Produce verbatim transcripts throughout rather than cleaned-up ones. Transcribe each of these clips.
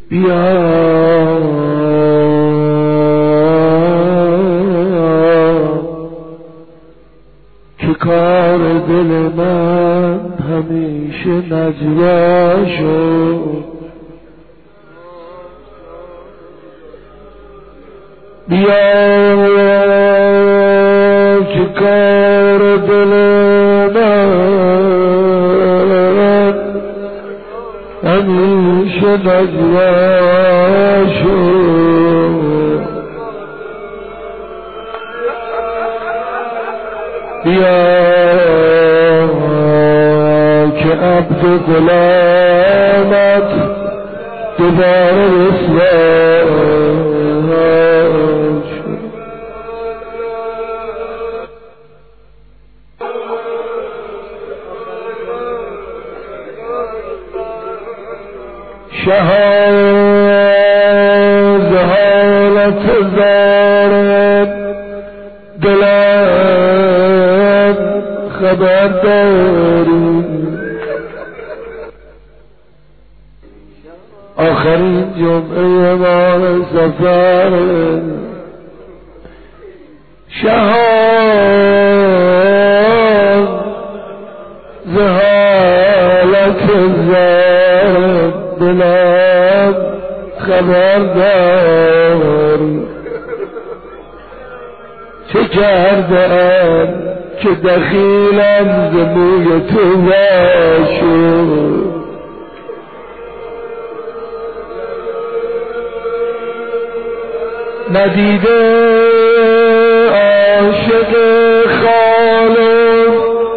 بیا که کار دل من همیشه نجوا شد. بیا که کار دل من همیشه نجوا شد. بیا که عبد غلامت دوباره رسوا شهاد حالت زارت دلم خبر داری. آخرین جمعه ماه سفر شهاد حالت زارت دلم خبر داری. چه کردم که دخیلم ز موی تو شد. ندیده عاشق خالق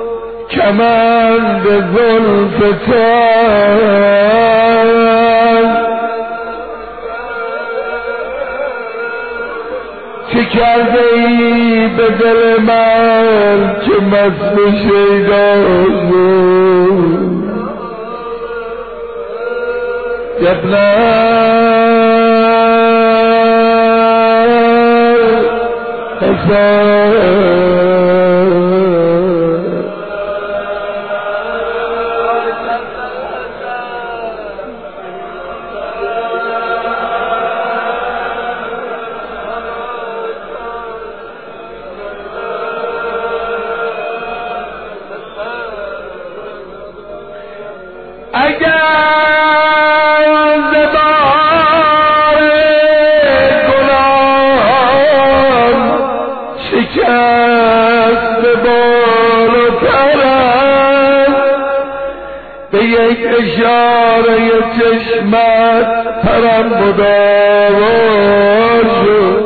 کمند زلف تن. چه کرده ای به دل من که مست شیدا شد. یبنه حسن اگر زبان گناهان شکست بال و پرم به یک اشاره چشمت پرم مداوا شد.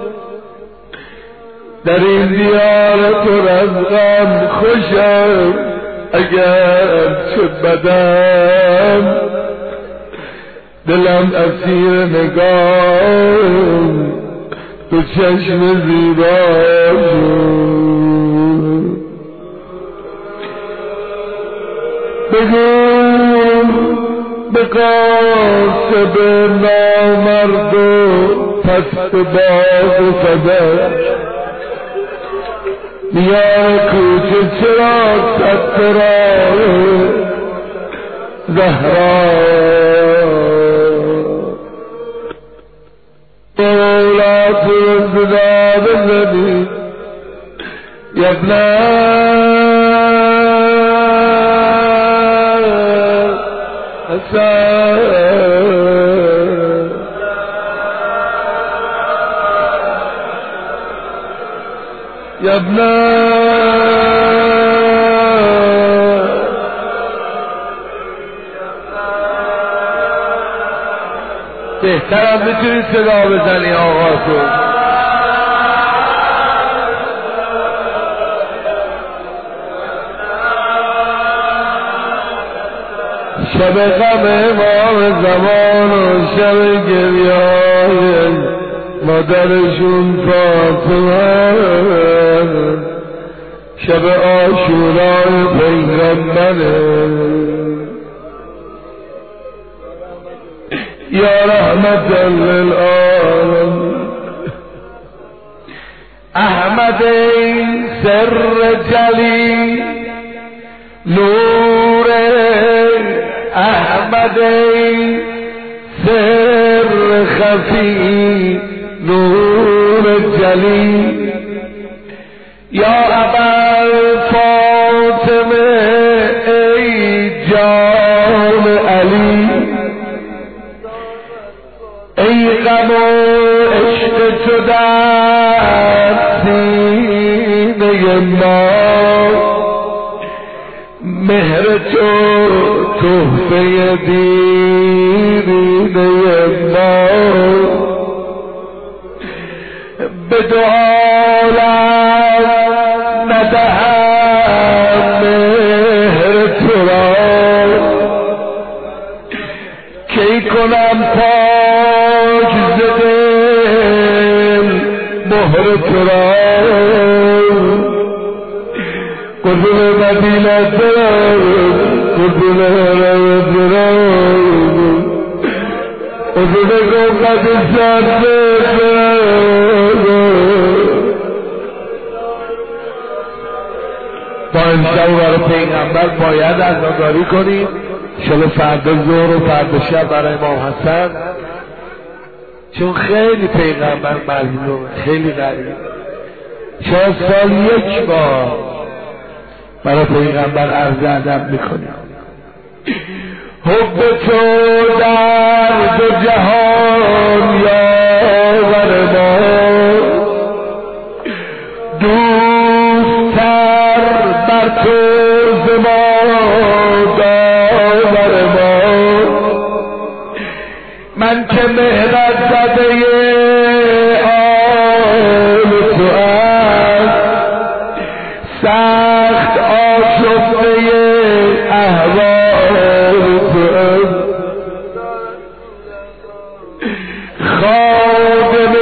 در این دیار تو رزقم خوشم اگر چه بدم دلم اسیر نگاه تو چشم زیبا شد. بگو به قاسب نامرد و پست باغ صدر میان کوچه چرا ستران زهرا اولاد زدا بزنی یبنه حسن یبنه بهترم میتونی صدا بزنی آقا تو. شب غم امام زمان و شب گریه‌های مادرشون فاطمه، شب عاشورای پیغمبره. یا رحمت للعالمین احمد ای سر جلی نور احمد ای سر خفی نور جلی یا ابا فاطمه ای جان علی ای غم و عشق تو در سینه ما مهر تو تحفه دیرینه ما به دو عالم ندهم مهر تو را کی کنم پاک ز دل مهر تو را قربون مدینه برم قربون حرم برم قربون گمبد شد برم با امشب برای پیغمبر باید عزاداری کنیم. شب فردا ظهر و فردا شب برای امام حسن، چون خیلی پیغمبر مظلوم، خیلی غریب. شاید سال یک بار برای پیغمبر عرض ادب میکنیم. حب تو در دو جهان یاور ما دوستر بر تو ز ما داور ما من که مهرت زده آل تو است سخت آشفته احوال تو است خادم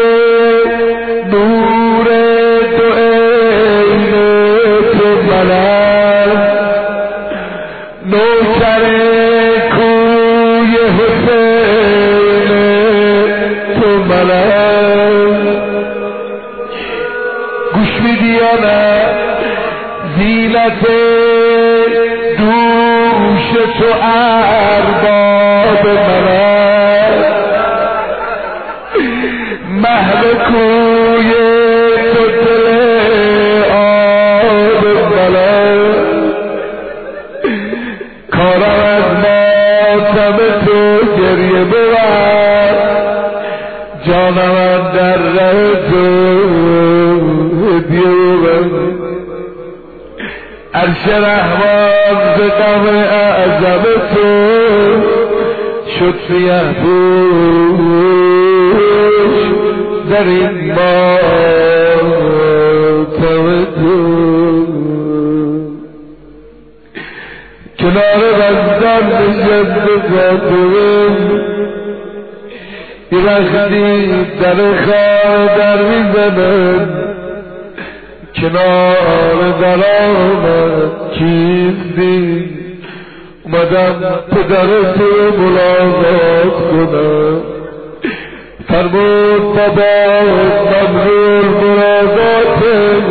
نور تو عین تو منم نوکر کوی حسین تو منم گوش میدی یا نه زینت دوش تو ارباب منم محل کوی تو دل آب منم کارم از ماتم تو گریه ببر جانم در ره تو هدیه ببر عرش رحمان ز غم اعظم تو شد سیه پوش در این ماتم تو کنار بندم نشست خاطرم یه وقتی در خواه در میزنم کنار در آمد کیستی اومدم پدر تو ملاقات کنم فرمود بابا ممنون ملاقاتم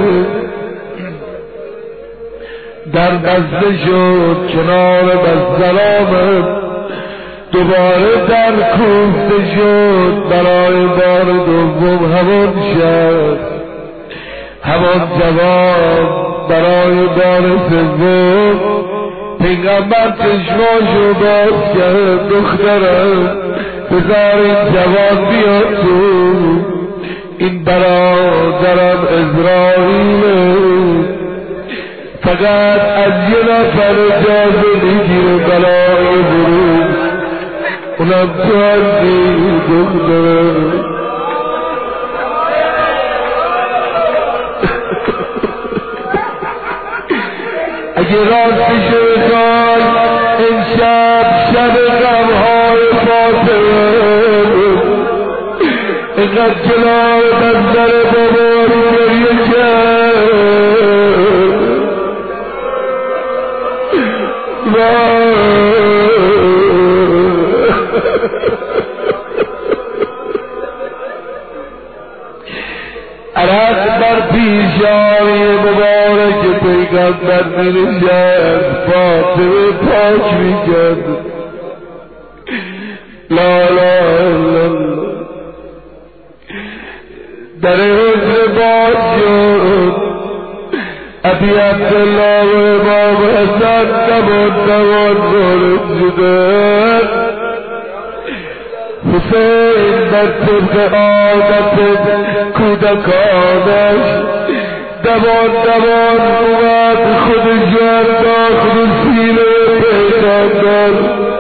در بسته شد کنار بستر آمد دوباره در کوفته شد برای بار دوم همون شد همان جواب برای بار سوم پیغمبر چشماشو باز کرد دخترم بذار این جوان بیاد تو این برادرم اسرائیله فقط از یه نفر اجازه میگیره برای ورود اونم تو هستی دخترم اگه راستی شدای این شب شب غمهای فاطمه اینقدر جلال منظر باباری گریه کرد عرق بر پیشانی مبارک پیغمبر می‌نشست فاطمه پاک می‌کرد لا لا لا در حضر باز شد ابی عبدالله و امام حسن دوان دوان وارد شدن. حسین بر طبق عادت کودکانش دوان دوان اومد خودش انداخت رو سینه پیغمبر.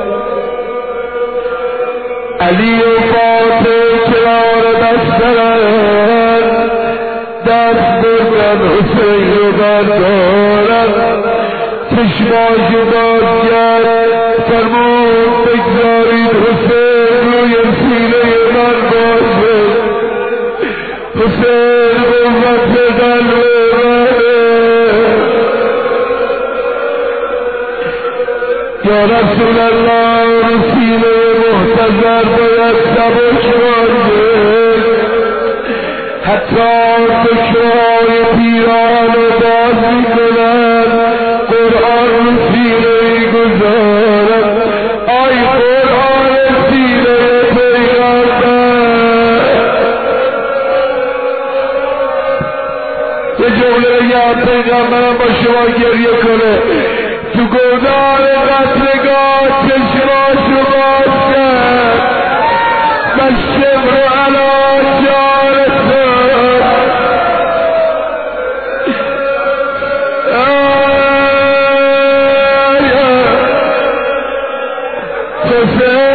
علی و فاطمه کنار بسترن دست بردن حسین رو بردارن چشماشو باز کرد فرمود بگذارید حسین روی سینه من باشه. حسین قوت قلب منه یا رسول الله رو سینه محتضر باید سبک باشه. حتی دکرهای پیران رو باز میکنن قرآن رو سینه میگذارن. آی قرآن سینه پیغمبر یه جمله بگم پیغمبرم با شما گریه کنه تو گودال قتلگاه چشماشو باز کرد و شبر علا جارتون حسین